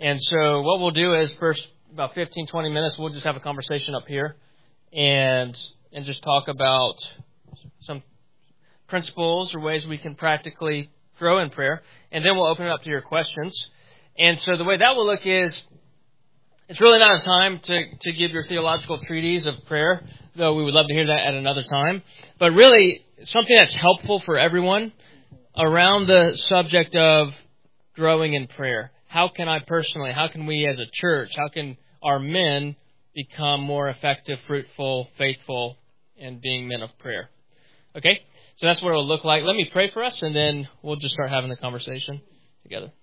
And so what we'll do is first about 15, 20 minutes, we'll just have a conversation up here and just talk about some principles or ways we can practically grow in prayer. And then we'll open it up to your questions. And so the way that will look is, it's really not a time to give your theological treatise of prayer, though we would love to hear that at another time. But really, something that's helpful for everyone around the subject of growing in prayer. How can I personally, how can we as a church, how can our men become more effective, fruitful, faithful, and being men of prayer? Okay? So that's what it will look like. Let me pray for us, and then we'll just start having the conversation together.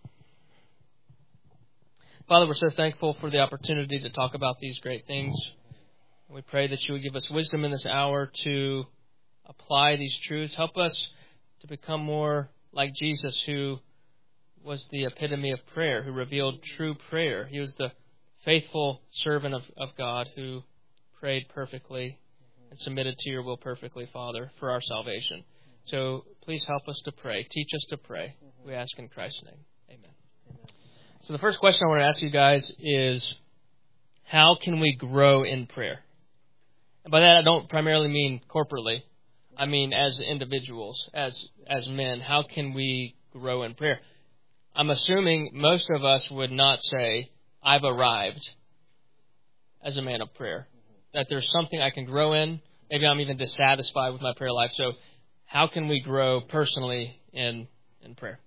Father, we're so thankful for the opportunity to talk about these great things. We pray that you would give us wisdom in this hour to apply these truths. Help us to become more like Jesus, who was the epitome of prayer, who revealed true prayer. He was the faithful servant of God who prayed perfectly and submitted to your will perfectly, Father, for our salvation. So please help us to pray. Teach us to pray. We ask in Christ's name. Amen. So the first question I want to ask you guys is, how can we grow in prayer? And by that, I don't primarily mean corporately. I mean as individuals, as men. How can we grow in prayer? I'm assuming most of us would not say, I've arrived as a man of prayer. That there's something I can grow in. Maybe I'm even dissatisfied with my prayer life. So how can we grow personally in prayer?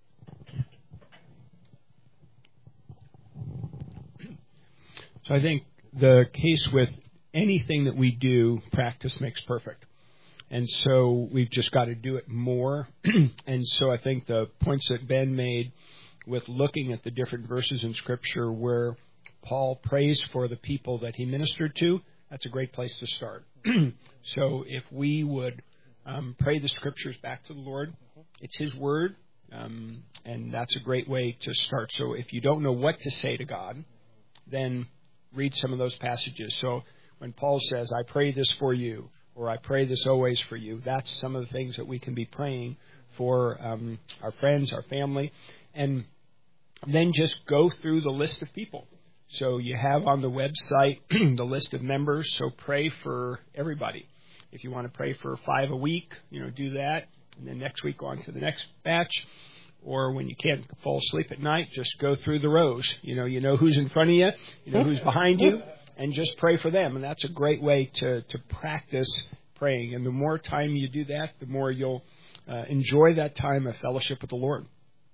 So I think the case with anything that we do, practice makes perfect. And so we've just got to do it more. And so I think the points that Ben made with looking at the different verses in Scripture where Paul prays for the people that he ministered to, that's a great place to start. So if we would pray the Scriptures back to the Lord, it's His Word, and that's a great way to start. So if you don't know what to say to God, then read some of those passages. So when Paul says, I pray this for you, or I pray this always for you, that's some of the things that we can be praying for our friends, our family. And then just go through the list of people. So you have on the website the list of members, so pray for everybody. If you want to pray for 5 a week, do that. And then next week go on to the next batch. Or when you can't fall asleep at night, just go through the rows. You know who's in front of you, you know who's behind you, and just pray for them. And that's a great way to practice praying. And the more time you do that, the more you'll enjoy that time of fellowship with the Lord.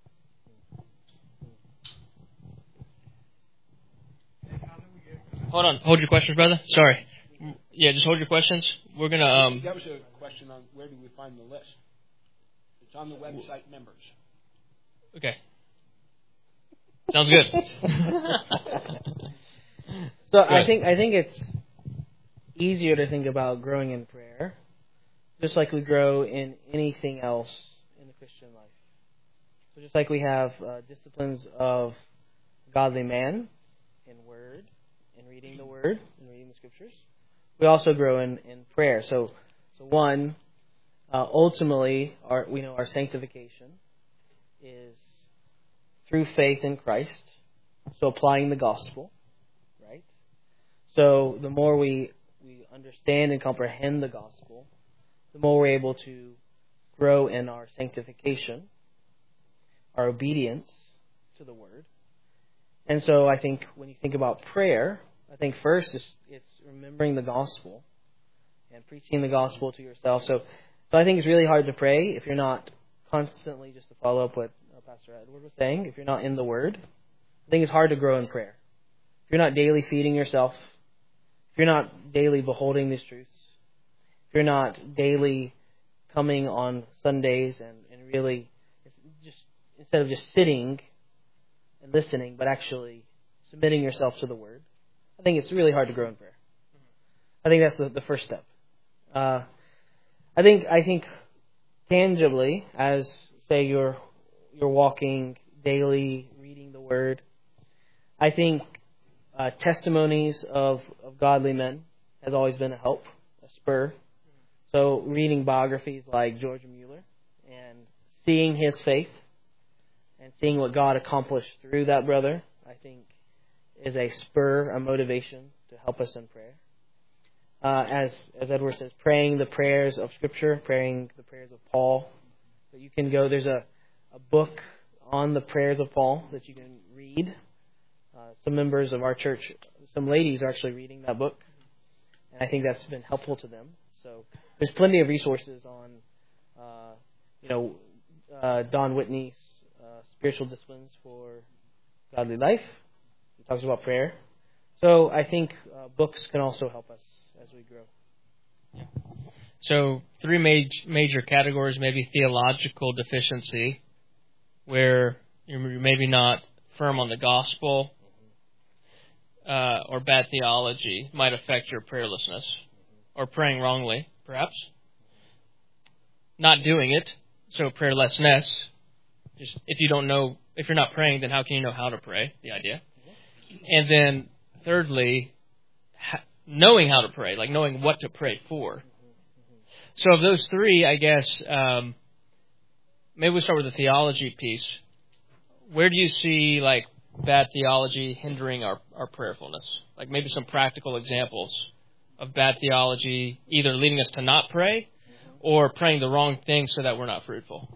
Hold on. Hold your questions, brother. Sorry. Yeah, just hold your questions. We're going to... That was a question on where do we find the list. It's on the website members. Okay. Sounds good. So I think it's easier to think about growing in prayer, just like we grow in anything else in the Christian life. So just like we have disciplines of godly man in word, in reading the word, in reading the scriptures, we also grow in prayer. So one, ultimately, our sanctification is through faith in Christ, so applying the gospel, right? So the more we understand and comprehend the gospel, the more we're able to grow in our sanctification, our obedience to the word. And so I think when you think about prayer, I think first it's remembering the gospel and preaching the gospel to yourself. So I think it's really hard to pray if you're not constantly, just to follow up what Pastor Edward was saying, if you're not in the Word. I think it's hard to grow in prayer. If you're not daily feeding yourself, if you're not daily beholding these truths, if you're not daily coming on Sundays and really just instead of just sitting and listening, but actually submitting yourself to the Word, I think it's really hard to grow in prayer. I think that's the first step. I think tangibly, as say you're walking daily, reading the Word, I think testimonies of godly men has always been a help, a spur. So reading biographies like George Mueller and seeing his faith and seeing what God accomplished through that brother, I think is a spur, a motivation to help us in prayer. As Edward says, praying the prayers of Scripture, praying the prayers of Paul. But you can go, there's a book on the prayers of Paul that you can read. Some members of our church, some ladies are actually reading that book. And I think that's been helpful to them. So there's plenty of resources on, Don Whitney's Spiritual Disciplines for Godly Life. He talks about prayer. So I think books can also help us as we grow. Yeah. So 3 major categories, maybe theological deficiency, where you're maybe not firm on the gospel, or bad theology might affect your prayerlessness, or praying wrongly, perhaps. Not doing it, so prayerlessness. Just if you're not praying, then how can you know how to pray? The idea. And then thirdly, knowing how to pray, like knowing what to pray for. So of those 3, I guess, maybe we'll start with the theology piece. Where do you see like bad theology hindering our prayerfulness? Like maybe some practical examples of bad theology either leading us to not pray or praying the wrong thing so that we're not fruitful.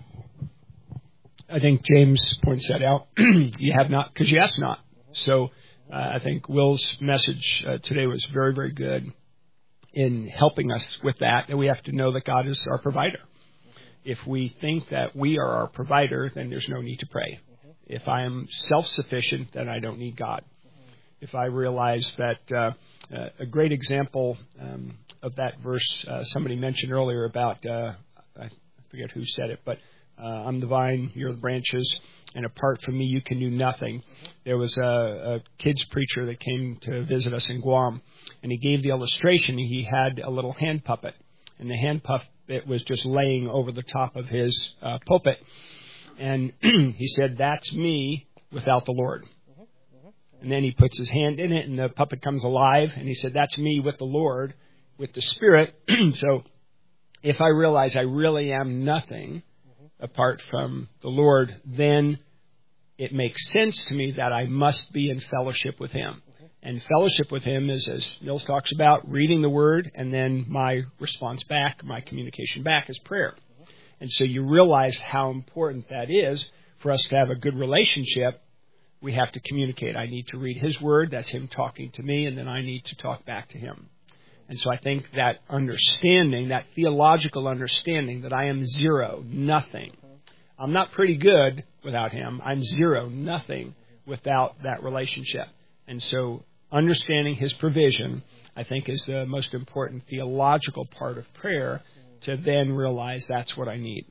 I think James points that out. You have not because you ask not. So I think Will's message today was very, very good in helping us with that. And we have to know that God is our provider. If we think that we are our provider, then there's no need to pray. If I am self-sufficient, then I don't need God. If I realize that a great example of that verse somebody mentioned earlier about, I forget who said it, but I'm the vine, you're the branches, and apart from me you can do nothing. There was a kids preacher that came to visit us in Guam, and he gave the illustration. He had a little hand puppet, and the hand puppet was just laying over the top of his pulpit. And he said, that's me without the Lord. And then he puts his hand in it, and the puppet comes alive, and he said, that's me with the Lord, with the Spirit. So if I realize I really am nothing apart from the Lord, then it makes sense to me that I must be in fellowship with Him. And fellowship with Him is, as Mills talks about, reading the Word, and then my response back, my communication back is prayer. And so you realize how important that is for us to have a good relationship. We have to communicate. I need to read His Word, that's Him talking to me, and then I need to talk back to Him. And so I think that understanding, that theological understanding that I am zero, nothing. I'm not pretty good without Him. I'm zero, nothing without that relationship. And so understanding His provision, I think, is the most important theological part of prayer, to then realize that's what I need.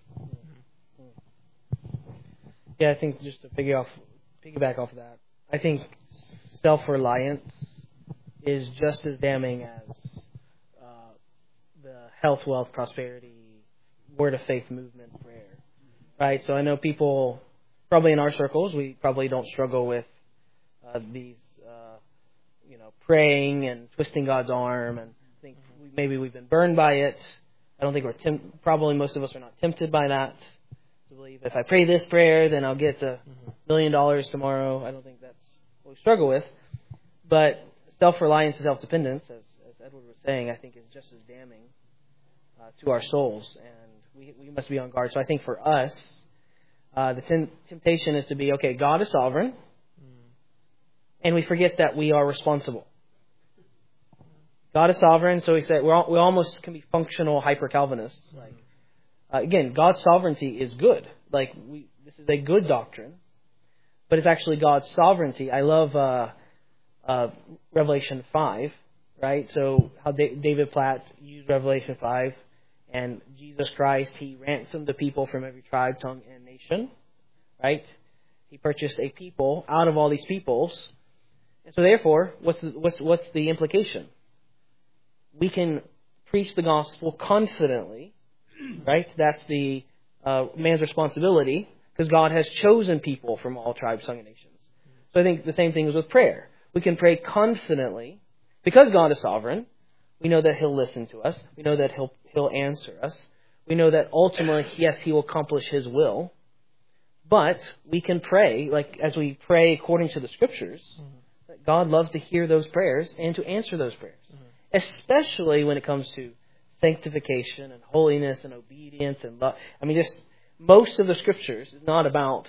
Yeah, I think just to piggyback off of that, I think self-reliance is just as damning as the health, wealth, prosperity, word of faith movement prayer. Right? So I know people, probably in our circles, we probably don't struggle with these, praying and twisting God's arm, and I think maybe we've been burned by it. I don't think probably most of us are not tempted by that. To believe if I pray this prayer, then I'll get $1 million tomorrow. I don't think that's what we struggle with. But self-reliance and self-dependence, as Edward was saying, I think is just as damning to our souls. And we must be on guard. So I think for us, the temptation is to be, okay, God is sovereign, and we forget that we are responsible. God is sovereign, so he said we almost can be functional hyper-Calvinists. Again, God's sovereignty is good. This is a good doctrine, but it's actually God's sovereignty. I love Revelation 5, right? So how David Platt used Revelation 5, and Jesus Christ, He ransomed the people from every tribe, tongue, and nation, right? He purchased a people out of all these peoples, and so therefore, what's the implication? We can preach the gospel confidently, right? That's the man's responsibility, because God has chosen people from all tribes, tongue, and nations. So I think the same thing is with prayer. We can pray confidently because God is sovereign. We know that He'll listen to us. We know that He'll answer us. We know that ultimately, yes, He will accomplish His will. But we can pray, as we pray according to the Scriptures, God loves to hear those prayers and to answer those prayers, especially when it comes to sanctification and holiness and obedience and love. I mean, just most of the Scriptures is not about,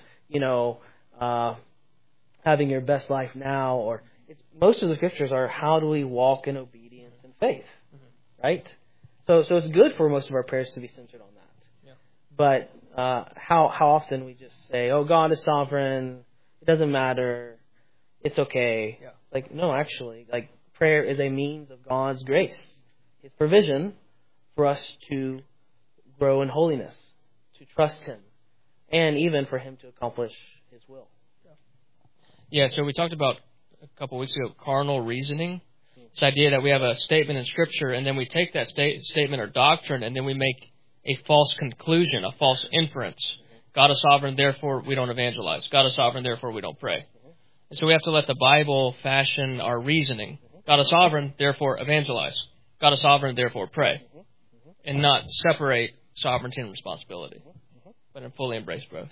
having your best life now, or most of the Scriptures are how do we walk in obedience and faith, right? So it's good for most of our prayers to be centered on that. Yeah. But how often we just say, "Oh, God is sovereign. It doesn't matter. It's okay." Yeah. Like, no, actually, like, prayer is a means of God's grace, His provision for us to grow in holiness, to trust Him, and even for Him to accomplish His will. Yeah, so we talked about a couple weeks ago carnal reasoning. This idea that we have a statement in Scripture, and then we take that statement or doctrine, and then we make a false conclusion, a false inference. God is sovereign, therefore we don't evangelize. God is sovereign, therefore we don't pray. And so we have to let the Bible fashion our reasoning. God is sovereign, therefore evangelize. God is sovereign, therefore pray. And not separate sovereignty and responsibility, but fully embrace both.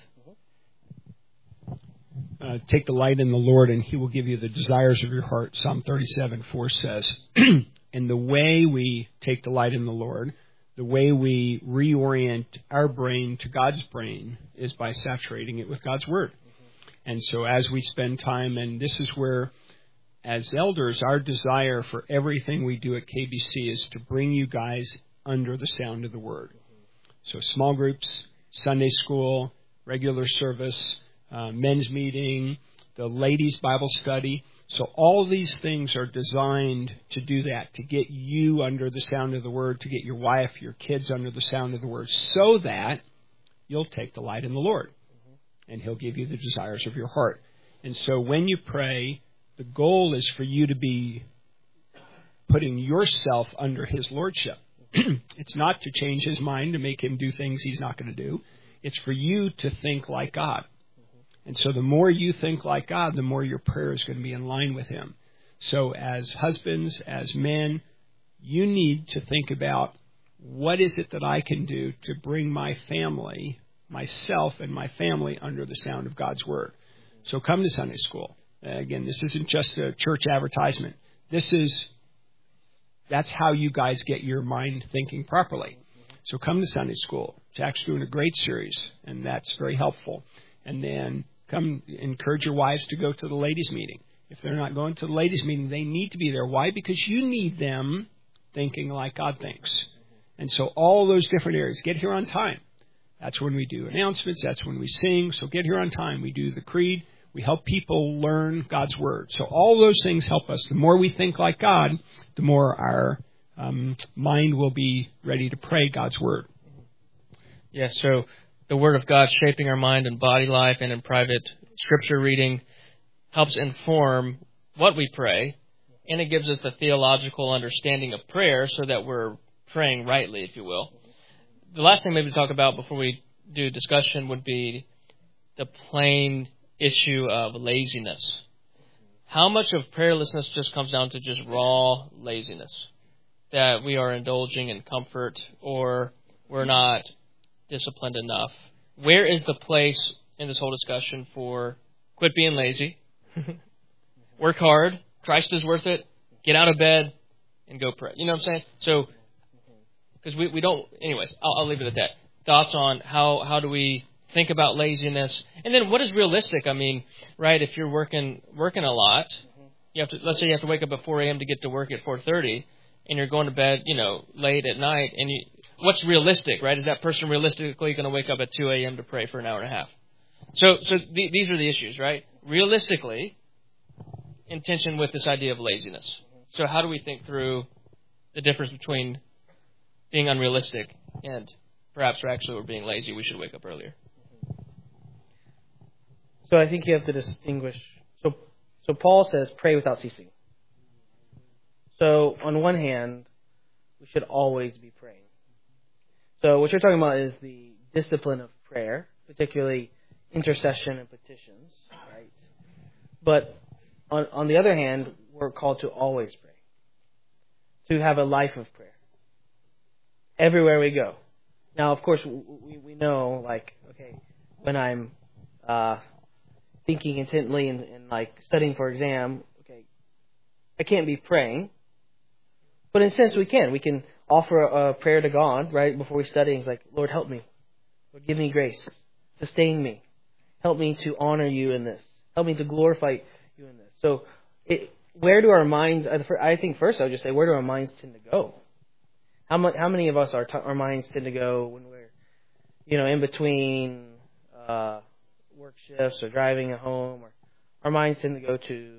Take delight in the Lord, and He will give you the desires of your heart. Psalm 37:4 says, and the way we take delight in the Lord, the way we reorient our brain to God's brain, is by saturating it with God's Word. And so as we spend time, and this is where, as elders, our desire for everything we do at KBC is to bring you guys under the sound of the Word. So small groups, Sunday school, regular service, men's meeting, the ladies' Bible study. So all these things are designed to do that, to get you under the sound of the Word, to get your wife, your kids under the sound of the Word, so that you'll take delight in the Lord, and He'll give you the desires of your heart. And so when you pray, the goal is for you to be putting yourself under His lordship. It's not to change His mind, to make Him do things He's not going to do. It's for you to think like God. And so the more you think like God, the more your prayer is going to be in line with Him. So as husbands, as men, you need to think about, what is it that I can do to bring my family, myself and my family, under the sound of God's Word? So come to Sunday school. Again, this isn't just a church advertisement. That's how you guys get your mind thinking properly. So come to Sunday school. Jack's doing a great series, and that's very helpful. And then come encourage your wives to go to the ladies' meeting. If they're not going to the ladies' meeting, they need to be there. Why? Because you need them thinking like God thinks. And so all those different areas. Get here on time. That's when we do announcements. That's when we sing. So get here on time. We do the creed. We help people learn God's Word. So all those things help us. The more we think like God, the more our mind will be ready to pray God's Word. Yes, so the Word of God shaping our mind in body life and in private Scripture reading helps inform what we pray, and it gives us the theological understanding of prayer so that we're praying rightly, if you will. The last thing maybe to talk about before we do discussion would be the plain issue of laziness. How much of prayerlessness just comes down to just raw laziness? That we are indulging in comfort, or we're not disciplined enough. Where is the place in this whole discussion for quit being lazy, work hard, Christ is worth it, get out of bed, and go pray? You know what I'm saying? So, because we don't, anyways, I'll leave it at that. Thoughts on how do we think about laziness, and then what is realistic? I mean, right? If you're working a lot, you have to. Let's say you have to wake up at 4 a.m. to get to work at 4:30, and you're going to bed, late at night. And what's realistic, right? Is that person realistically going to wake up at 2 a.m. to pray for an hour and a half? So these are the issues, right? Realistically, in tension with this idea of laziness. So how do we think through the difference between being unrealistic and perhaps we're being lazy? We should wake up earlier. So I think you have to distinguish. So Paul says, pray without ceasing. So on one hand, we should always be praying. So what you're talking about is the discipline of prayer, particularly intercession and petitions, right? But on the other hand, we're called to always pray, to have a life of prayer everywhere we go. Now, of course, we know, when I'm thinking intently and studying for exam, I can't be praying. But in a sense, we can. We can offer a prayer to God right before we study. It's like, Lord, help me. Lord, give me grace. Sustain me. Help me to honor you in this. Help me to glorify you in this. So where do our minds, I think first I would just say, where do our minds tend to go? How many of us, our minds tend to go when we're, in between work shifts or driving at home, or our minds tend to go to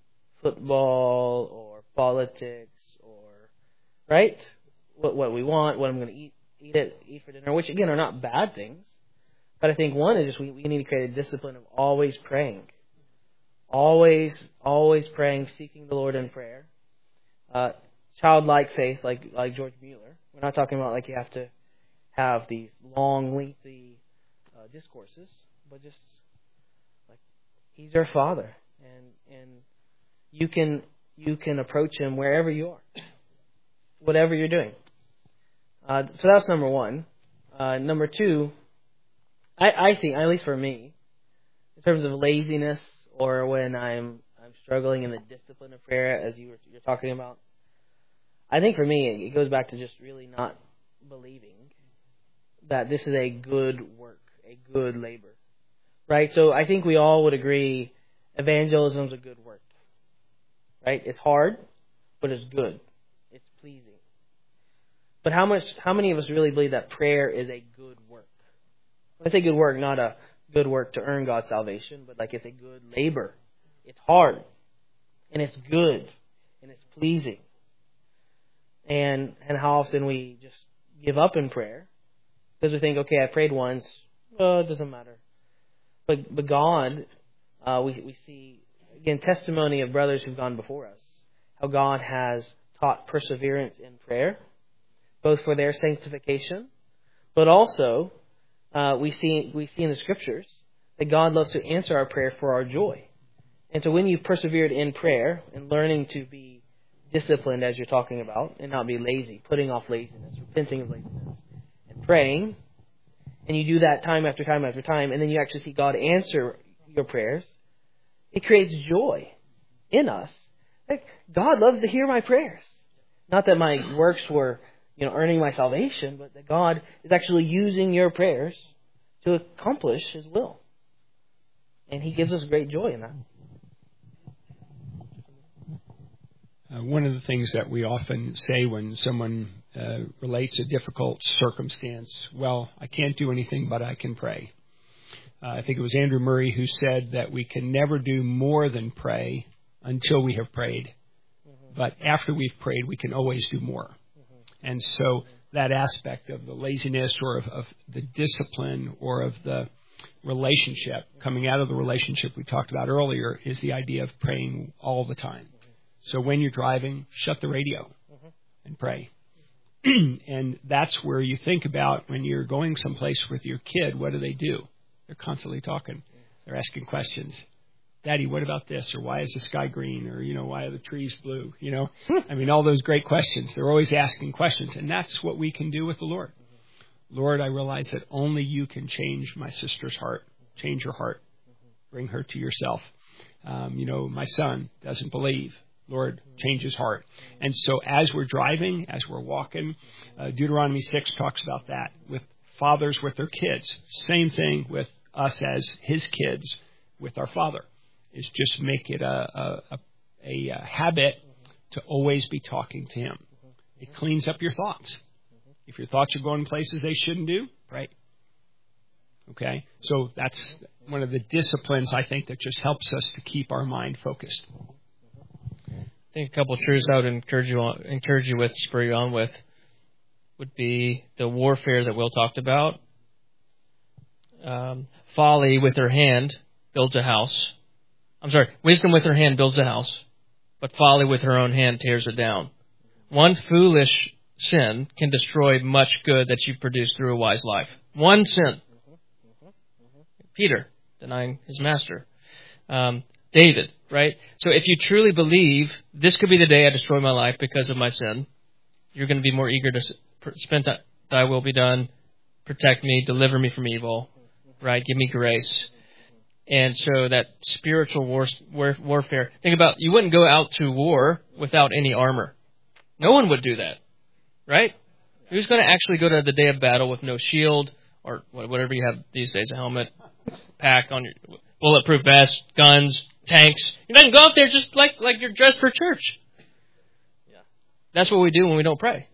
football or politics or, right? What we want, what I'm going to eat for dinner, which again are not bad things. But I think one is just we need to create a discipline of always praying. Always praying, seeking the Lord in prayer. Childlike faith, like George Mueller. We're not talking about like you have to have these long, lengthy discourses, but just like He's our Father, and you can approach Him wherever you are, whatever you're doing. So that's number one. Number two, I think, at least for me, in terms of laziness or when I'm struggling in the discipline of prayer, as you're talking about, I think for me it goes back to just really not believing that this is a good work, a good labor, right? So I think we all would agree evangelism is a good work, right? It's hard, but it's good. It's pleasing. But how many of us really believe that prayer is a good work? When I say good work, not a good work to earn God's salvation, but like it's a good labor. It's hard, and it's good, and it's pleasing. And how often we just give up in prayer because we think, okay, I prayed once, well, it doesn't matter. But God, we see, again, testimony of brothers who've gone before us, how God has taught perseverance in prayer, both for their sanctification, but also we see in the Scriptures that God loves to answer our prayer for our joy. And so when you've persevered in prayer and learning to be disciplined, as you're talking about, and not be lazy, putting off laziness, repenting of laziness, and praying, and you do that time after time after time, and then you actually see God answer your prayers, it creates joy in us. Like, God loves to hear my prayers. Not that my works were, earning my salvation, but that God is actually using your prayers to accomplish His will. And He gives us great joy in that. One of the things that we often say when someone relates a difficult circumstance, well, I can't do anything, but I can pray. I think it was Andrew Murray who said that we can never do more than pray until we have prayed. But after we've prayed, we can always do more. And so that aspect of the laziness or of the discipline or of the relationship, coming out of the relationship we talked about earlier, is the idea of praying all the time. So when you're driving, shut the radio and pray. And that's where you think about when you're going someplace with your kid, what do? They're constantly talking. They're asking questions. Daddy, what about this? Or why is the sky green? Or, why are the trees blue? All those great questions. They're always asking questions. And that's what we can do with the Lord. Lord, I realize that only you can change my sister's heart. Change her heart. Bring her to yourself. My son doesn't believe. Lord, change his heart. And so as we're driving, as we're walking, Deuteronomy 6 talks about that with fathers with their kids. Same thing with us as his kids with our Father, is just make it a habit to always be talking to Him. It cleans up your thoughts. If your thoughts are going places they shouldn't do, right? Okay? So that's one of the disciplines, I think, that just helps us to keep our mind focused. I think a couple of truths I would encourage you with, spur you on with, would be the warfare that Will talked about. Folly with her hand builds a house. Wisdom with her hand builds a house, but folly with her own hand tears it down. One foolish sin can destroy much good that you produce through a wise life. One sin. Peter denying his master. David, right? So if you truly believe this could be the day I destroy my life because of my sin, you're going to be more eager to spend thy will be done, protect me, deliver me from evil, right? Give me grace. And so that spiritual warfare, think about, you wouldn't go out to war without any armor. No one would do that, right? Who's going to actually go to the day of battle with no shield or whatever you have these days, a helmet, pack on your bulletproof vest, guns, tanks? You're not going to go out there just like you're dressed for church. Yeah. That's what we do when we don't pray.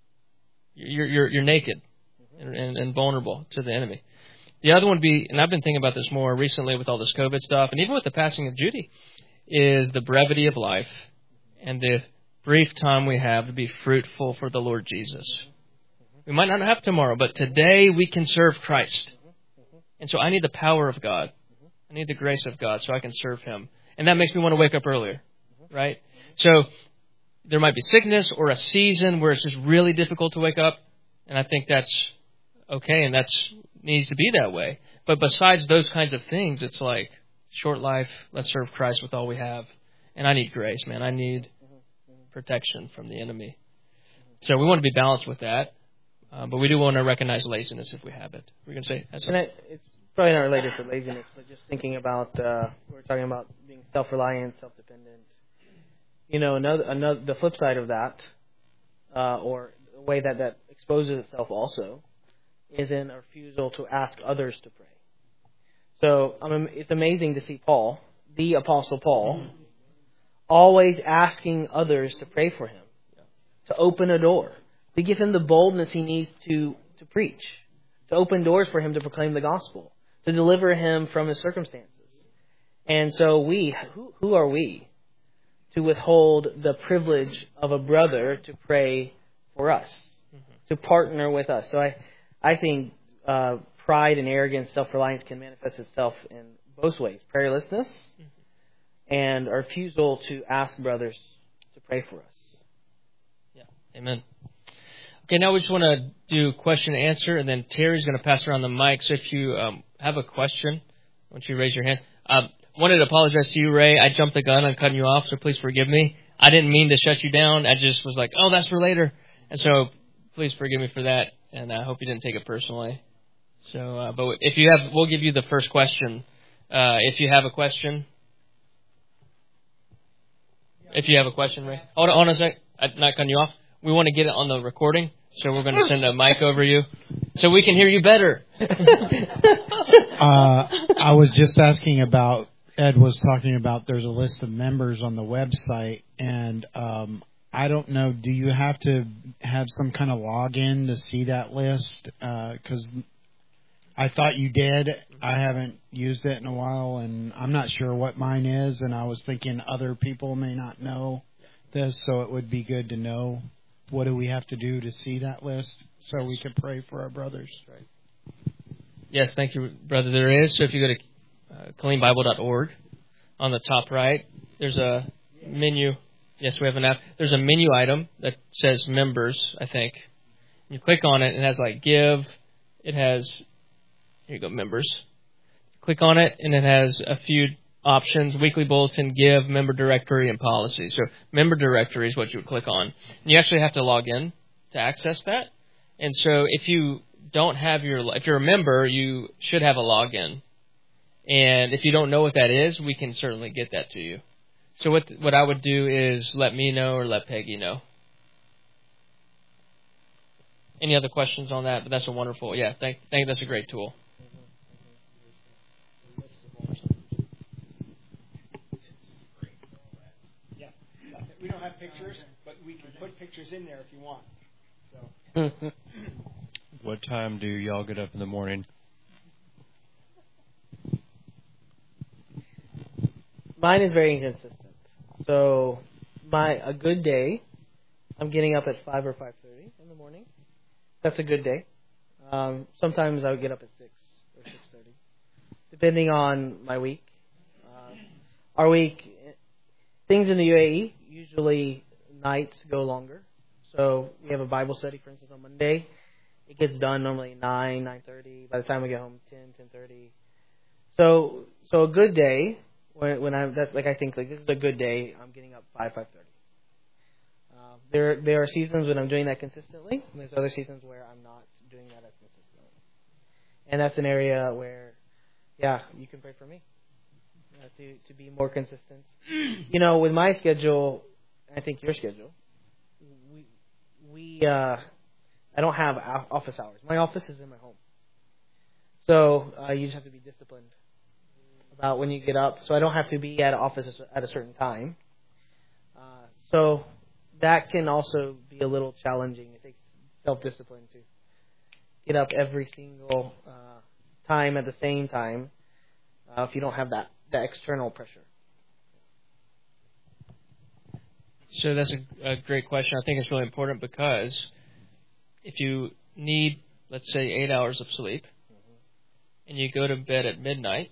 You're naked and vulnerable to the enemy. The other one would be, and I've been thinking about this more recently with all this COVID stuff, and even with the passing of Judy, is the brevity of life and the brief time we have to be fruitful for the Lord Jesus. We might not have tomorrow, but today we can serve Christ. And so I need the power of God. I need the grace of God so I can serve Him. And that makes me want to wake up earlier, right? So there might be sickness or a season where it's just really difficult to wake up, and I think that's okay, and that's needs to be that way. But besides those kinds of things, it's like short life, let's serve Christ with all we have. And I need grace, man. I need protection from the enemy. So we want to be balanced with that. But we do want to recognize laziness if we have it. We're going to say that's it's probably not related to laziness, but just thinking about we're talking about being self-reliant, self-dependent. You know, the flip side of that, or the way that exposes itself also, is in a refusal to ask others to pray. So it's amazing to see Paul, the Apostle Paul, always asking others to pray for him, to open a door, to give him the boldness he needs to preach, to open doors for him to proclaim the gospel, to deliver him from his circumstances. And so who are we to withhold the privilege of a brother to pray for us, to partner with us? So I think pride and arrogance, self-reliance can manifest itself in both ways: prayerlessness and a refusal to ask brothers to pray for us. Yeah, amen. Okay, now we just want to do question and answer, and then Terry's going to pass around the mic. So if you have a question, why don't you raise your hand? Wanted to apologize to you, Ray. I jumped the gun on cutting you off, so please forgive me. I didn't mean to shut you down. I just was like, oh, that's for later. And so please forgive me for that, and I hope you didn't take it personally. So, but if you have, we'll give you the first question. If you have a question. If you have a question, Ray. Hold on a sec. I'm not cutting you off. We want to get it on the recording, so we're going to send a mic over you so we can hear you better. I was just asking about, Ed was talking about there's a list of members on the website, and I don't know, do you have to have some kind of login to see that list? Because I thought you did. I haven't used it in a while, and I'm not sure what mine is, and I was thinking other people may not know this, so it would be good to know. What do we have to do to see that list so we can pray for our brothers? Right. Yes, thank you, brother. There is. So if you go to cleanbible.org, on the top right, there's a menu. Yes, we have an app. There's a menu item that says members, I think. You click on it, and it has like give. It has, here you go, members. Click on it, and it has a few options: weekly bulletin, give, member directory, and policy. So member directory is what you would click on. And you actually have to log in to access that. And so if you don't have if you're a member, you should have a login. And if you don't know what that is, we can certainly get that to you. So what I would do is let me know or let Peggy know. Any other questions on that? But that's a wonderful, thank that's a great tool. We don't have pictures, but we can put pictures in there if you want. So. What time do y'all get up in the morning? Mine is very inconsistent. So a good day, I'm getting up at 5 or 5:30 in the morning. That's a good day. Sometimes I would get up at 6 or 6:30, depending on my week. Our week, things in the UAE, usually nights go longer. So we have a Bible study, for instance, on Monday. It gets done normally 9, 9:30. By the time we get home, 10, 10:30. So a good day, when I think this is a good day, I'm getting up 5, 5:30. There are seasons when I'm doing that consistently, and there's other seasons where I'm not doing that as consistently. And that's an area where, you can pray for me. to be more consistent. You know, with my schedule, I think your schedule, I don't have office hours. My office is in my home. So you just have to be disciplined about when you get up. So I don't have to be at an office at a certain time. So that can also be a little challenging. It takes self-discipline to get up every single time at the same time if you don't have that external pressure. So that's a great question. I think it's really important because if you need, let's say, 8 hours of sleep, and you go to bed at midnight,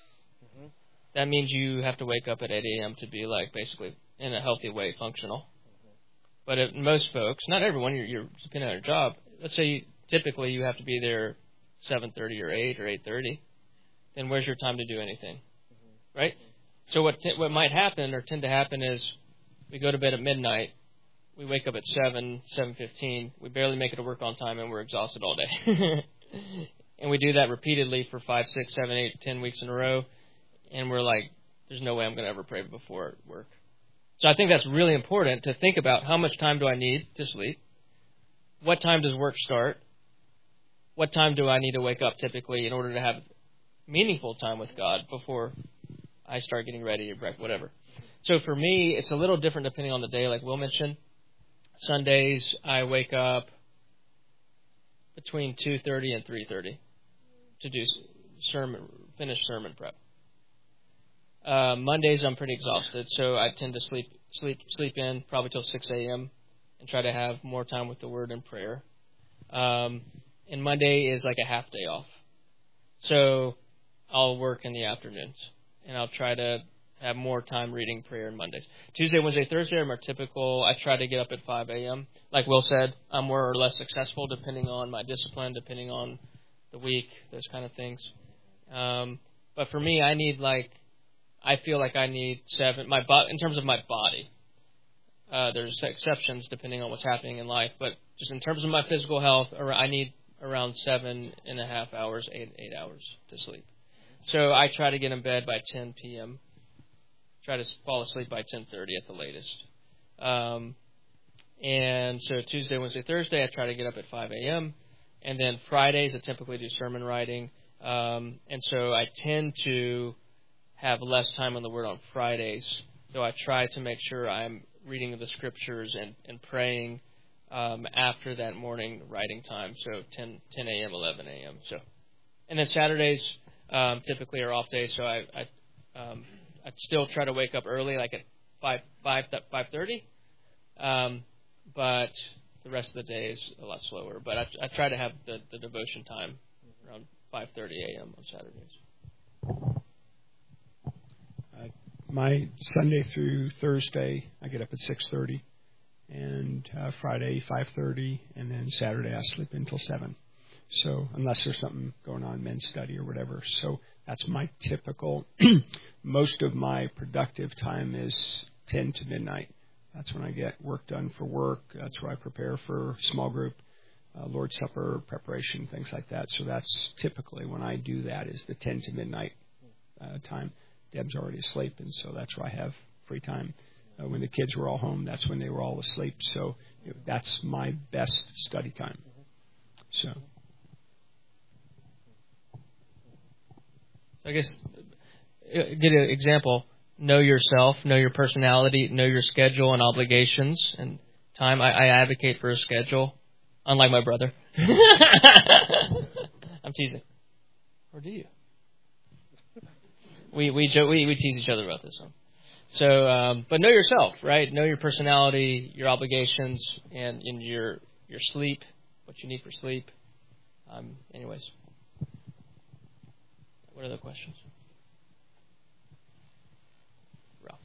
that means you have to wake up at 8 a.m. to be like basically in a healthy way functional. But if most folks, not everyone, you're depending on your job. Let's say typically you have to be there 7:30 or 8 or 8:30. Then where's your time to do anything, right? So what might happen or tend to happen is we go to bed at midnight, we wake up at 7:15. We barely make it to work on time, and we're exhausted all day. And we do that repeatedly for 5, 6, 7, 8, 10 weeks in a row, and we're like, there's no way I'm going to ever pray before work. So I think that's really important to think about how much time do I need to sleep? What time does work start? What time do I need to wake up typically in order to have meaningful time with God before I start getting ready or breakfast, whatever? So for me, it's a little different depending on the day, like Will mentioned. Sundays, I wake up between 2:30 and 3:30 to do finish sermon prep. Mondays, I'm pretty exhausted, so I tend to sleep in probably till 6 a.m. and try to have more time with the Word and prayer. And Monday is like a half day off. So I'll work in the afternoons, and I'll try to have more time reading prayer on Mondays. Tuesday, Wednesday, Thursday are more typical. I try to get up at 5 a.m. Like Will said, I'm more or less successful depending on my discipline, depending on the week, those kind of things. But for me, I feel like I need 7. In terms of my body, there's exceptions depending on what's happening in life. But just in terms of my physical health, I need around 7.5 hours, 8 hours to sleep. So I try to get in bed by 10 p.m. Try to fall asleep by 10:30 at the latest. And so Tuesday, Wednesday, Thursday, I try to get up at 5 a.m. And then Fridays, I typically do sermon writing. And so I tend to have less time on the Word on Fridays, though I try to make sure I'm reading the Scriptures and praying after that morning writing time, so 10 a.m., 11 a.m. So, and then Saturdays typically are off days, so I still try to wake up early, like at 5:30, but the rest of the day is a lot slower. But I try to have the devotion time around 5:30 a.m. on Saturdays. My Sunday through Thursday, I get up at 6:30, and Friday 5:30, and then Saturday I sleep until 7. So unless there's something going on, men's study or whatever. So that's my typical. Most of my productive time is 10 to midnight. That's when I get work done for work. That's where I prepare for small group, Lord's Supper preparation, things like that. So that's typically when I do that, is the 10 to midnight time. Deb's already asleep, and so that's where I have free time. When the kids were all home, that's when they were all asleep. So that's my best study time. So I guess, get an example. Know yourself, know your personality, know your schedule and obligations and time. I advocate for a schedule, unlike my brother. I'm teasing. Or do you? We tease each other about this one. So, but know yourself, right? Know your personality, your obligations, and in your sleep, what you need for sleep. Anyways, what other questions? Ralph.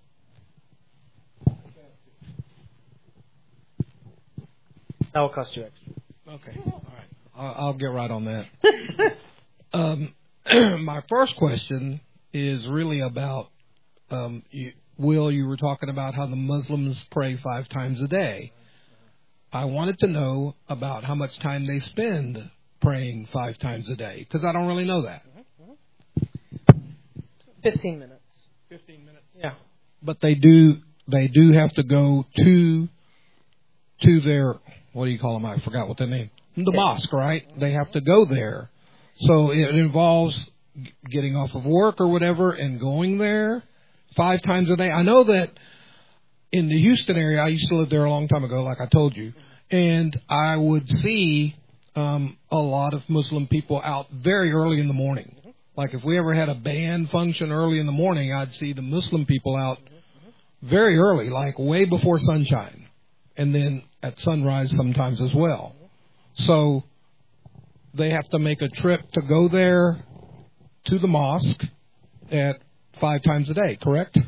That will cost you extra. Okay, all right. I'll get right on that. My first question is really about, Will, you were talking about how the Muslims pray 5 times a day. I wanted to know about how much time they spend praying 5 times a day, because I don't really know that. 15 minutes. 15 minutes. Yeah. But they do have to go to their, what do you call them? I forgot what their name. The mosque, right? They have to go there. So it involves getting off of work or whatever and going there 5 times a day. I know that in the Houston area, I used to live there a long time ago, like I told you, and I would see a lot of Muslim people out very early in the morning. Like if we ever had a band function early in the morning, I'd see the Muslim people out very early, like way before sunshine, and then at sunrise sometimes as well. So they have to make a trip to go there to the mosque at 5 times a day, correct?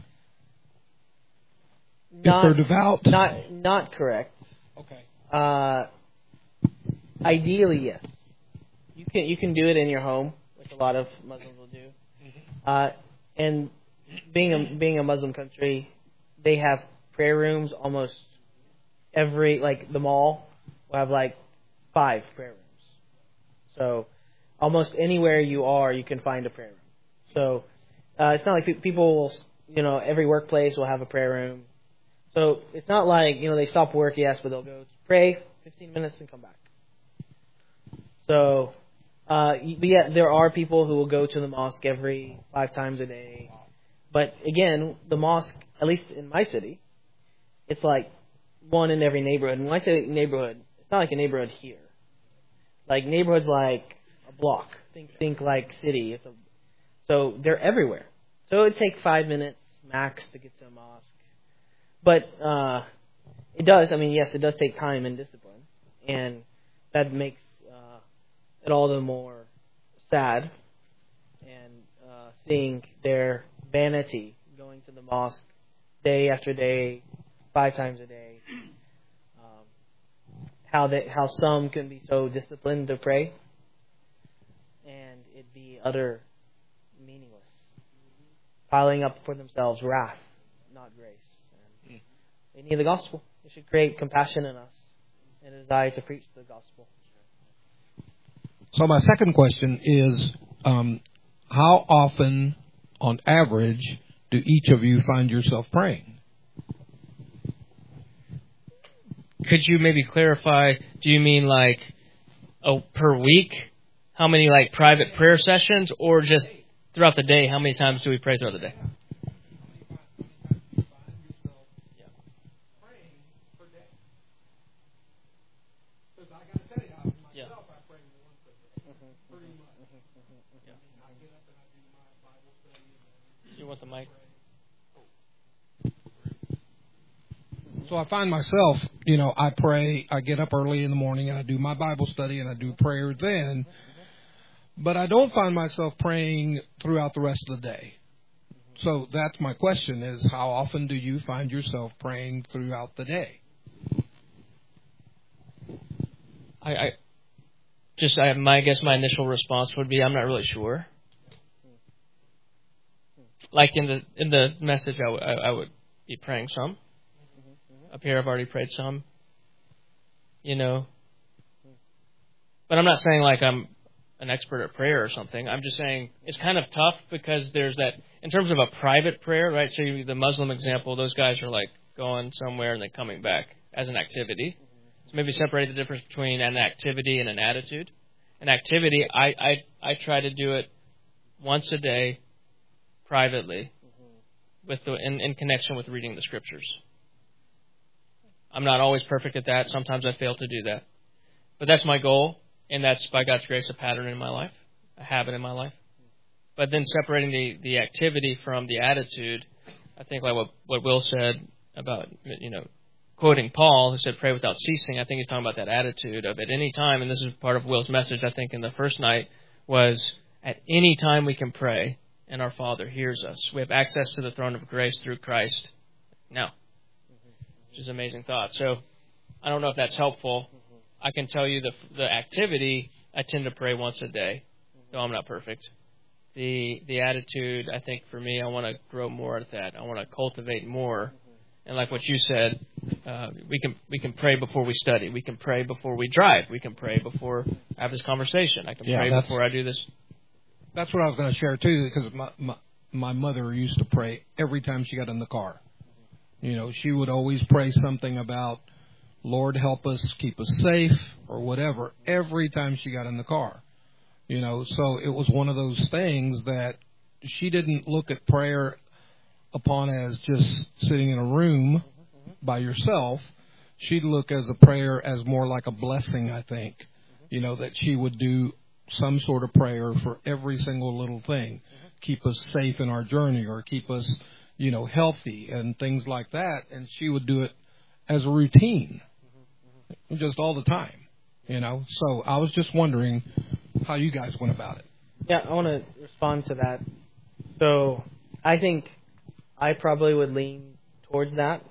If they're devout? Not correct. Okay. Ideally, yes. You can do it in your home, which a lot of Muslims will do. And being a Muslim country, they have prayer rooms almost every, like the mall will have like 5 prayer rooms. So almost anywhere you are, you can find a prayer room. So it's not like people will, every workplace will have a prayer room. So it's not like, they stop work, yes, but they'll go pray 15 minutes and come back. So, but yeah, there are people who will go to the mosque every 5 times a day. But again, the mosque, at least in my city, it's like one in every neighborhood. And when I say neighborhood, it's not like a neighborhood here. Like neighborhoods like a block. Think like city. So they're everywhere. So it would take 5 minutes max to get to a mosque. But it does. I mean, yes, it does take time and discipline, and that makes it all the more sad. And seeing their vanity going to the mosque day after day, 5 times a day. How some can be so disciplined to pray, and it be utter meaningless, piling up for themselves wrath, not grace. And they need the gospel. It should create compassion in us and a desire to preach the gospel. So my second question is, how often, on average, do each of you find yourself praying? Could you maybe clarify, do you mean like per week? How many like private prayer sessions, or just throughout the day? How many times do we pray throughout the day? You want the mic? So I find myself, I pray, I get up early in the morning and I do my Bible study and I do prayer then, but I don't find myself praying throughout the rest of the day. So that's my question is, how often do you find yourself praying throughout the day? I guess my initial response would be, I'm not really sure. Like in the message, I would be praying some. Up here, I've already prayed some. But I'm not saying like I'm an expert at prayer or something. I'm just saying it's kind of tough because there's that, in terms of a private prayer, right? So the Muslim example, those guys are like going somewhere and then coming back as an activity. So maybe separate the difference between an activity and an attitude. An activity, I try to do it once a day, privately, in connection with reading the scriptures. I'm not always perfect at that. Sometimes I fail to do that. But that's my goal, and that's, by God's grace, a pattern in my life, a habit in my life. But then separating the activity from the attitude, I think like what Will said about, quoting Paul, who said, pray without ceasing, I think he's talking about that attitude of at any time, and this is part of Will's message, I think, in the first night, was at any time we can pray, and our Father hears us. We have access to the throne of grace through Christ now. Which is an amazing thought. So I don't know if that's helpful. I can tell you the activity, I tend to pray once a day, though I'm not perfect. The attitude, I think for me, I want to grow more at that. I want to cultivate more. And like what you said, we can pray before we study. We can pray before we drive. We can pray before I have this conversation. I can pray before I do this. That's what I was going to share too, because my mother used to pray every time she got in the car. You know, she would always pray something about, Lord, help us, keep us safe, or whatever, every time she got in the car. You know, so it was one of those things that she didn't look at prayer upon as just sitting in a room by yourself. She'd look as a prayer as more like a blessing, I think. You know, that she would do some sort of prayer for every single little thing. Keep us safe in our journey, or keep us, you know, healthy and things like that. And she would do it as a routine, just all the time, you know. So I was just wondering how you guys went about it. Yeah, I want to respond to that. So I think I probably would lean towards that.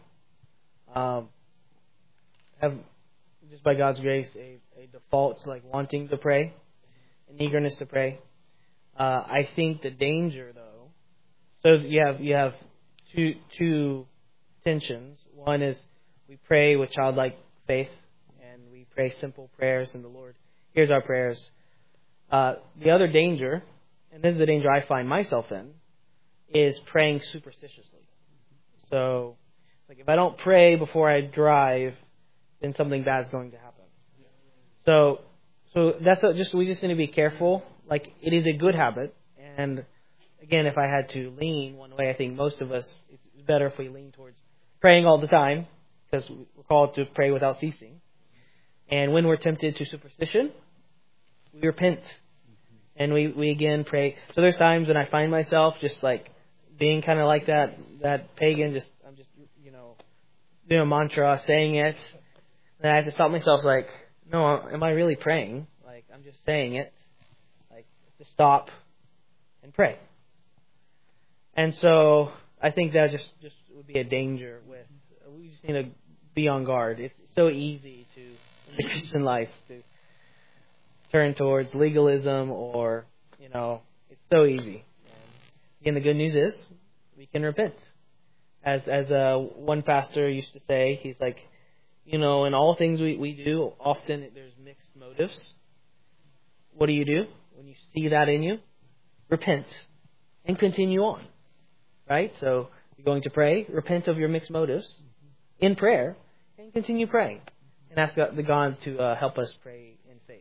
Have, just by God's grace, a default to like wanting to pray, an eagerness to pray. I think the danger, though, so you have two tensions. One is we pray with childlike faith, and we pray simple prayers, and the Lord hears our prayers. The other danger, and this is the danger I find myself in, is praying superstitiously. So, like if I don't pray before I drive, then something bad is going to happen. So that's we just need to be careful. Like, it is a good habit, and again, if I had to lean one way, I think most of us, it's better if we lean towards praying all the time, because we're called to pray without ceasing. And when we're tempted to superstition, we repent, and we again pray. So there's times when I find myself just like being kind of like that pagan, I'm just doing a mantra, saying it, and I have to stop myself, like, no, am I really praying? Like, I'm just saying it. Like, to stop and pray. And so I think that just would be a danger with. We just need to be on guard. It's so easy in the Christian life to turn towards legalism, or it's so easy. And again, the good news is we can repent. As one pastor used to say, he's like, in all things we do, often there's mixed motives. What do? When you see that in you, repent and continue on. Right? So you're going to pray, repent of your mixed motives in prayer, and continue praying. And ask the God to help us pray in faith.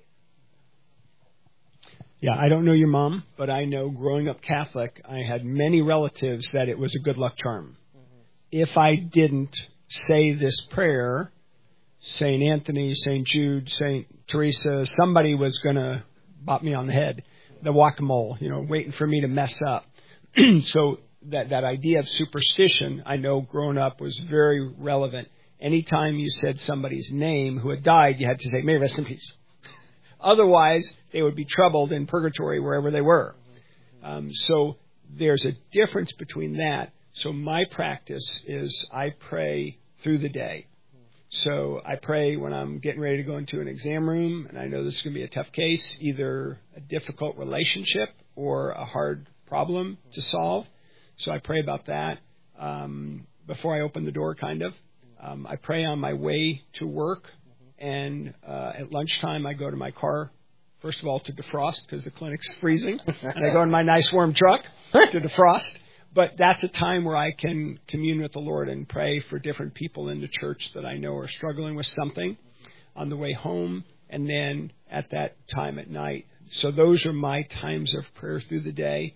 Yeah, I don't know your mom, but I know growing up Catholic, I had many relatives that it was a good luck charm. Mm-hmm. If I didn't say this prayer, St. Anthony, St. Jude, St. Teresa, somebody was going to bop me on the head, the whack-a-mole, waiting for me to mess up. So that idea of superstition, I know growing up, was very relevant. Anytime you said somebody's name who had died, you had to say, may rest in peace. Otherwise, they would be troubled in purgatory wherever they were. So there's a difference between that. So my practice is I pray through the day. So I pray when I'm getting ready to go into an exam room, and I know this is going to be a tough case, either a difficult relationship or a hard problem to solve. So I pray about that before I open the door, kind of. I pray on my way to work, and at lunchtime I go to my car, first of all, to defrost because the clinic's freezing, and I go in my nice warm truck to defrost. But that's a time where I can commune with the Lord and pray for different people in the church that I know are struggling with something on the way home, and then at that time at night. So those are my times of prayer through the day.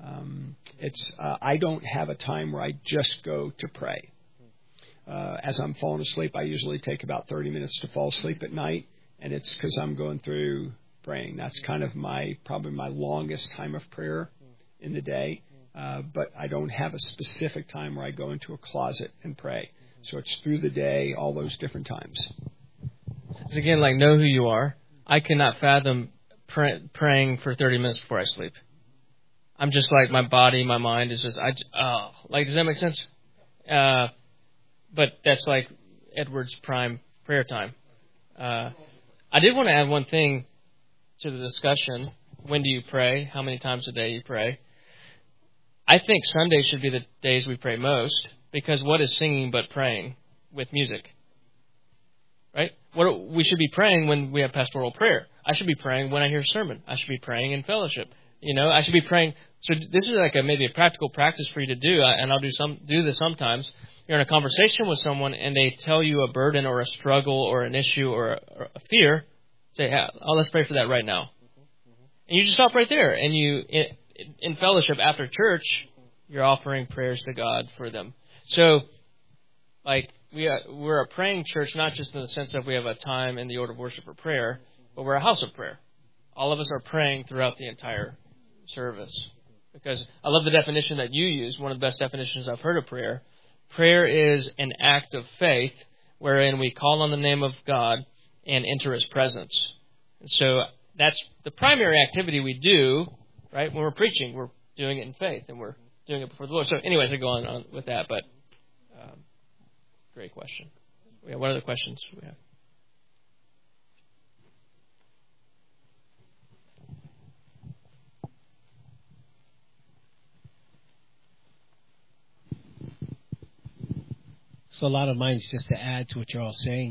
I don't have a time where I just go to pray. As I'm falling asleep, I usually take about 30 minutes to fall asleep at night, and it's because I'm going through praying. That's kind of probably my longest time of prayer in the day. But I don't have a specific time where I go into a closet and pray. So it's through the day, all those different times. Again, like, know who you are. I cannot fathom praying for 30 minutes before I sleep. I'm just like, my body, my mind is just, does that make sense? But that's like Edward's prime prayer time. I did want to add one thing to the discussion. When do you pray? How many times a day you pray? I think Sundays should be the days we pray most, because what is singing but praying with music? Right? We should be praying when we have pastoral prayer. I should be praying when I hear a sermon. I should be praying in fellowship. I should be praying So this is like maybe a practical practice for you to do, and I'll do this sometimes. You're in a conversation with someone, and they tell you a burden or a struggle or an issue or a fear. Say, let's pray for that right now. And you just stop right there, and you, in fellowship after church, you're offering prayers to God for them. So, like, we're a praying church, not just in the sense that we have a time in the order of worship for prayer, but we're a house of prayer. All of us are praying throughout the entire service. Because I love the definition that you use, one of the best definitions I've heard of prayer. Prayer is an act of faith wherein we call on the name of God and enter His presence. And so that's the primary activity we do, right? When we're preaching, we're doing it in faith, and we're doing it before the Lord. So anyways, I go on with that, but great question. Yeah, what other questions do we have? So a lot of mine is just to add to what you're all saying.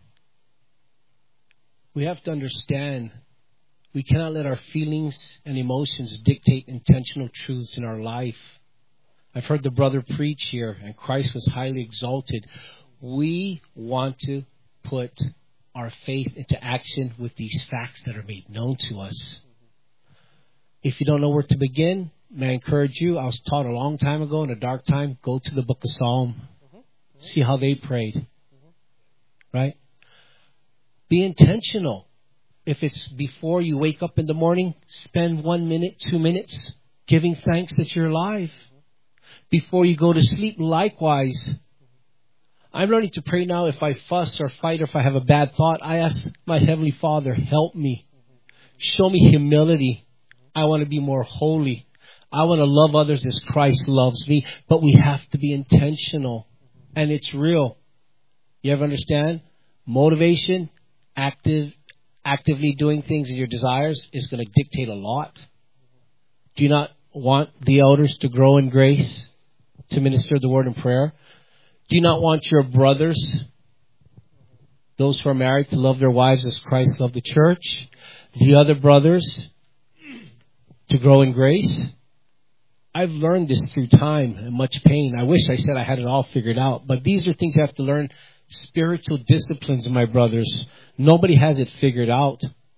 We have to understand we cannot let our feelings and emotions dictate intentional truths in our life. I've heard the brother preach here, and Christ was highly exalted. We want to put our faith into action with these facts that are made known to us. If you don't know where to begin, may I encourage you, I was taught a long time ago in a dark time, go to the book of Psalm. See how they prayed. Right? Be intentional. If it's before you wake up in the morning, spend 1 minute, 2 minutes giving thanks that you're alive. Before you go to sleep, likewise. I'm learning to pray now. If I fuss or fight or if I have a bad thought, I ask my Heavenly Father, help me. Show me humility. I want to be more holy. I want to love others as Christ loves me. But we have to be intentional. And it's real. You ever understand? Motivation, actively doing things in your desires is going to dictate a lot. Do you not want the elders to grow in grace, to minister the word in prayer? Do you not want your brothers, those who are married, to love their wives as Christ loved the church? The other brothers to grow in grace? I've learned this through time and much pain. I wish I said I had it all figured out. But these are things you have to learn. Spiritual disciplines, my brothers. Nobody has it figured out.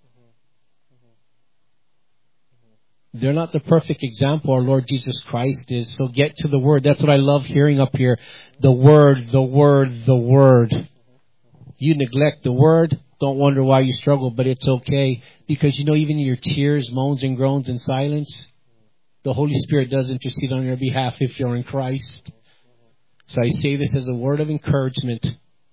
They're not the perfect example our Lord Jesus Christ is. So get to the Word. That's what I love hearing up here. The Word, the Word, the Word. You neglect the Word, don't wonder why you struggle, but it's okay. Because even in your tears, moans and groans and silence, the Holy Spirit does intercede on your behalf if you're in Christ. So I say this as a word of encouragement.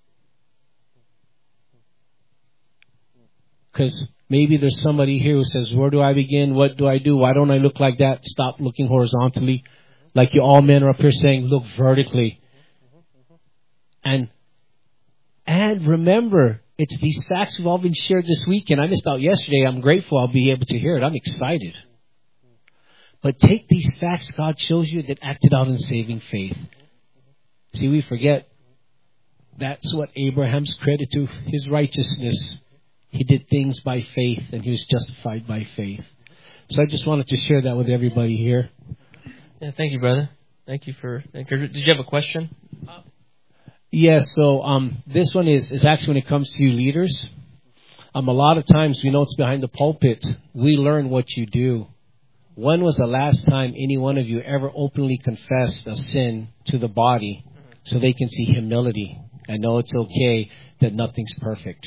Because maybe there's somebody here who says, where do I begin? What do I do? Why don't I look like that? Stop looking horizontally. Like you all men are up here saying, look vertically. And remember, it's these facts have all been shared this weekend. I missed out yesterday. I'm grateful I'll be able to hear it. I'm excited. But take these facts God shows you that acted out in saving faith. See, we forget that's what Abraham's credit to his righteousness. He did things by faith, and he was justified by faith. So I just wanted to share that with everybody here. Yeah, thank you, brother. Thank you for. Did you have a question? Yes. So this one is actually when it comes to you leaders. A lot of times we know it's behind the pulpit. We learn what you do. When was the last time any one of you ever openly confessed a sin to the body so they can see humility and know it's okay that nothing's perfect?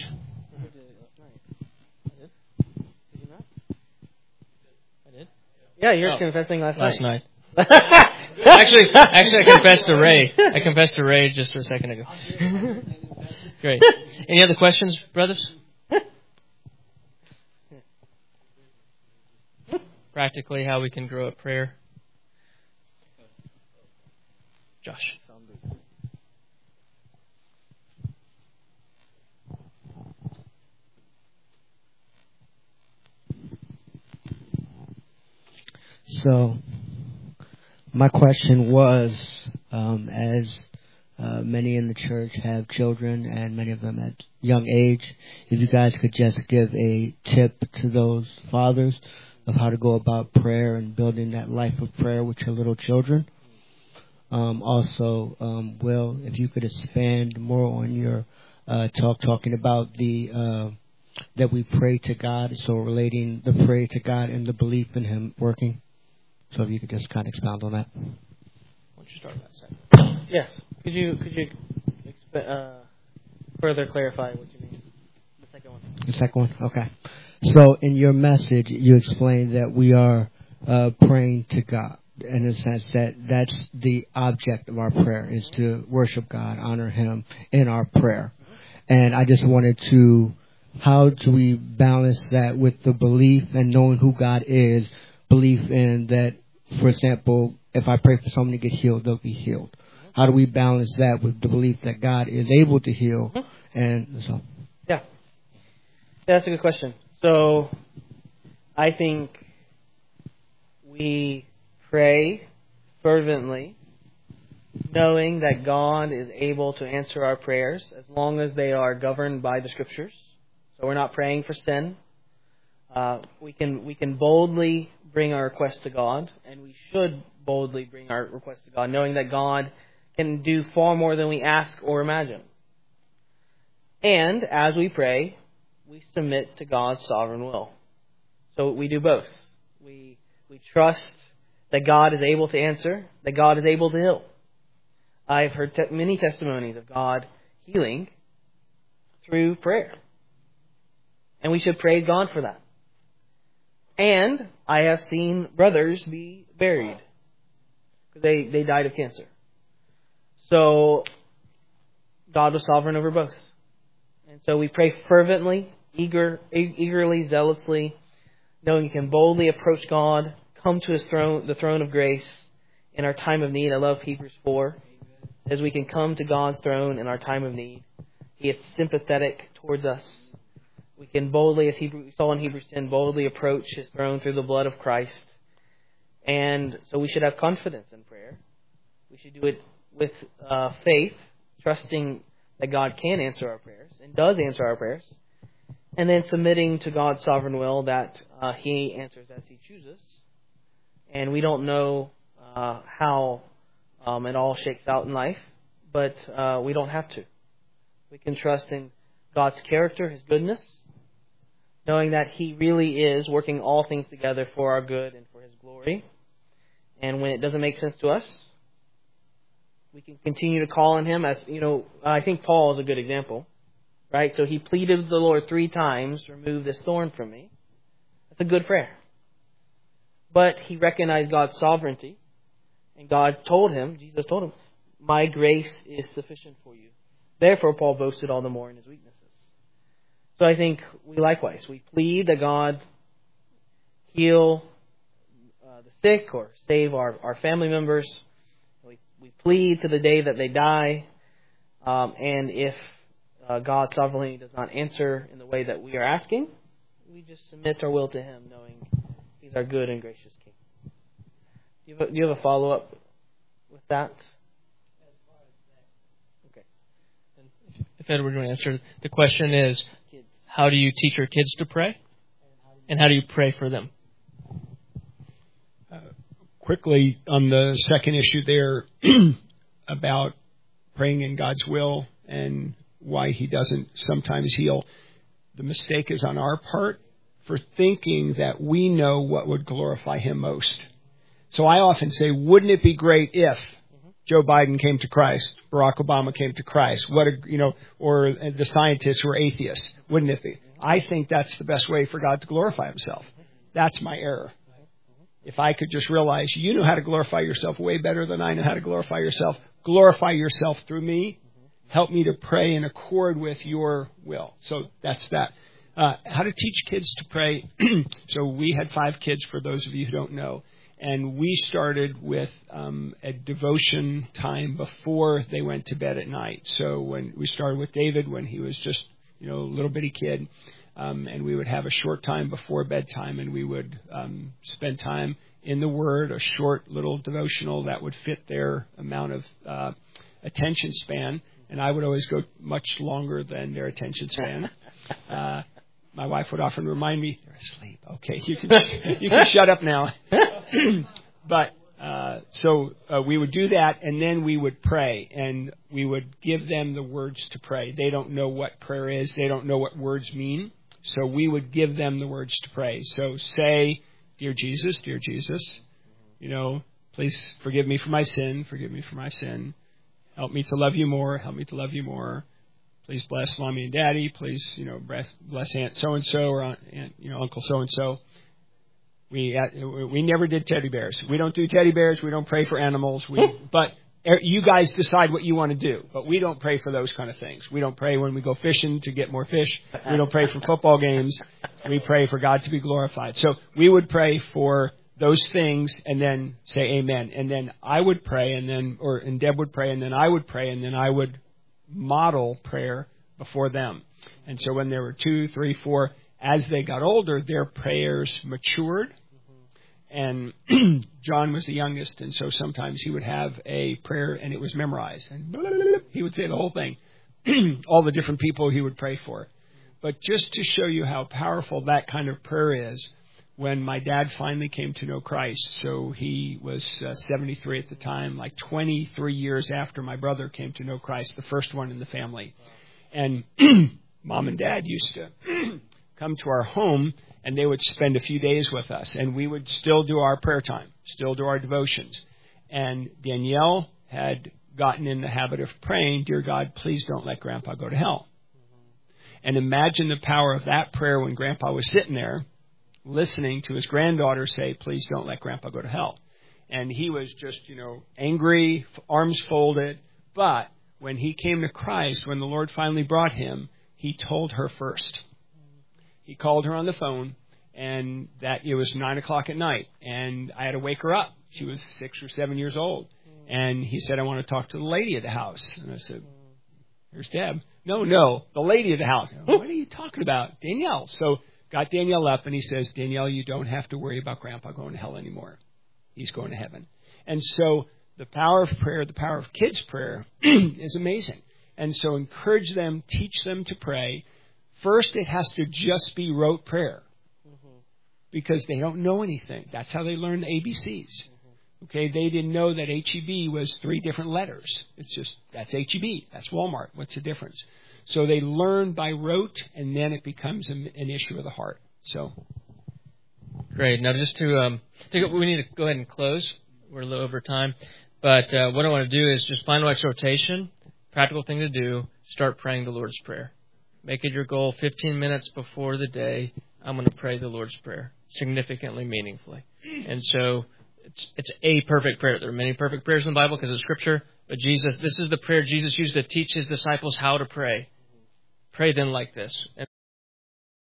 Yeah, you're confessing last night. Actually, I confessed to Ray. I confessed to Ray just a second ago. Great. Any other questions, brothers? Practically, how we can grow at prayer. Josh. So, my question was, as many in the church have children and many of them at young age, if you guys could just give a tip to those fathers of how to go about prayer and building that life of prayer with your little children. Also, Will, if you could expand more on your talking about the that we pray to God, so relating the prayer to God and the belief in Him working. So if you could just kind of expound on that. Why don't you start that second? Yes. Could you further clarify what you mean? The second one. The second one? Okay. So in your message, you explained that we are praying to God, in a sense that that's the object of our prayer, is to worship God, honor Him in our prayer. And I just wanted to, how do we balance that with the belief and knowing who God is, belief in that, for example, if I pray for someone to get healed, they'll be healed. How do we balance that with the belief that God is able to heal? And so, yeah, that's a good question. So, I think we pray fervently, knowing that God is able to answer our prayers as long as they are governed by the Scriptures. So we're not praying for sin. We can boldly bring our requests to God, and we should boldly bring our requests to God, knowing that God can do far more than we ask or imagine. And as we pray, we submit to God's sovereign will. So we do both. We trust that God is able to answer, that God is able to heal. I've heard many testimonies of God healing through prayer. And we should praise God for that. And I have seen brothers be buried because they died of cancer. So God was sovereign over both. And so we pray fervently, eagerly, zealously, knowing you can boldly approach God, come to His throne, the throne of grace in our time of need. I love Hebrews 4. As we can come to God's throne in our time of need. He is sympathetic towards us. We can boldly, as we saw in Hebrews 10, boldly approach His throne through the blood of Christ. And so we should have confidence in prayer. We should do it with faith, trusting that God can answer our prayers and does answer our prayers. And then submitting to God's sovereign will that He answers as He chooses. And we don't know how it all shakes out in life, but we don't have to. We can trust in God's character, His goodness, knowing that He really is working all things together for our good and for His glory. And when it doesn't make sense to us, we can continue to call on Him. As you know, I think Paul is a good example, right? So he pleaded with the Lord 3 times, remove this thorn from me. That's a good prayer. But he recognized God's sovereignty, and God told him, Jesus told him, my grace is sufficient for you. Therefore, Paul boasted all the more in his weaknesses. So I think we likewise, we plead that God heal the sick or save our family members. We plead to the day that they die. And if God sovereignly does not answer in the way that we are asking, we just submit our will to Him, knowing He's our good and gracious King. Do you have a follow-up with that? Okay. If Edward would answer, the question is, how do you teach your kids to pray? And how do you pray for them? Quickly, on the second issue there about praying in God's will and why He doesn't sometimes heal, the mistake is on our part for thinking that we know what would glorify Him most. So I often say, wouldn't it be great if Joe Biden came to Christ, Barack Obama came to Christ, or the scientists who are atheists? Wouldn't it be? I think that's the best way for God to glorify Himself. That's my error. If I could just realize you know how to glorify yourself way better than I know how to glorify yourself, glorify yourself through me. Help me to pray in accord with your will. So that's that. How to teach kids to pray. So we had 5 kids, for those of you who don't know. And we started with a devotion time before they went to bed at night. So when we started with David when he was just, a little bitty kid, and we would have a short time before bedtime, and we would spend time in the Word, a short little devotional that would fit their amount of attention span. And I would always go much longer than their attention span. My wife would often remind me, they're asleep. Okay, you can shut up now. But so we would do that, and then we would pray, and we would give them the words to pray. They don't know what prayer is. They don't know what words mean. So we would give them the words to pray. So say, dear Jesus, please forgive me for my sin. Forgive me for my sin. Help me to love you more. Help me to love you more. Please bless Mommy and Daddy. Please, bless Aunt so-and-so or Aunt, Uncle so-and-so. We never did teddy bears. We don't do teddy bears. We don't pray for animals. But you guys decide what you want to do. But we don't pray for those kind of things. We don't pray when we go fishing to get more fish. We don't pray for football games. We pray for God to be glorified. So we would pray for those things and then say amen. And then I would pray and Deb would pray and then I would pray and then I would model prayer before them. And so when there were 2, 3, 4, as they got older, their prayers matured. And John was the youngest, and so sometimes he would have a prayer and it was memorized. And he would say the whole thing, all the different people he would pray for. But just to show you how powerful that kind of prayer is, when my dad finally came to know Christ, so he was 73 at the time, like 23 years after my brother came to know Christ, the first one in the family. And Mom and Dad used to come to our home, and they would spend a few days with us, and we would still do our prayer time, still do our devotions. And Danielle had gotten in the habit of praying, dear God, please don't let Grandpa go to hell. And imagine the power of that prayer when Grandpa was sitting there listening to his granddaughter say, please don't let Grandpa go to hell. And he was just, angry, arms folded. But when he came to Christ, when the Lord finally brought him, he told her first. He called her on the phone, and that it was 9:00 at night, and I had to wake her up. She was 6 or 7 years old. And he said, I want to talk to the lady of the house. And I said, here's Deb. No, the lady of the house. What are you talking about? Danielle. So got Danielle up, and he says, Danielle, you don't have to worry about Grandpa going to hell anymore. He's going to heaven. And so the power of prayer, the power of kids' prayer is amazing. And so encourage them, teach them to pray. First, it has to just be rote prayer because they don't know anything. That's how they learn the ABCs. Okay, they didn't know that HEB was 3 different letters. It's just, that's HEB, that's Walmart. What's the difference? So they learn by rote, and then it becomes an issue of the heart. So, great. Now, just we need to go ahead and close. We're a little over time. But what I want to do is just final exhortation, practical thing to do, start praying the Lord's Prayer. Make it your goal 15 minutes before the day. I'm going to pray the Lord's Prayer significantly, meaningfully. And so it's a perfect prayer. There are many perfect prayers in the Bible because of Scripture. But this is the prayer Jesus used to teach his disciples how to pray. Pray then like this.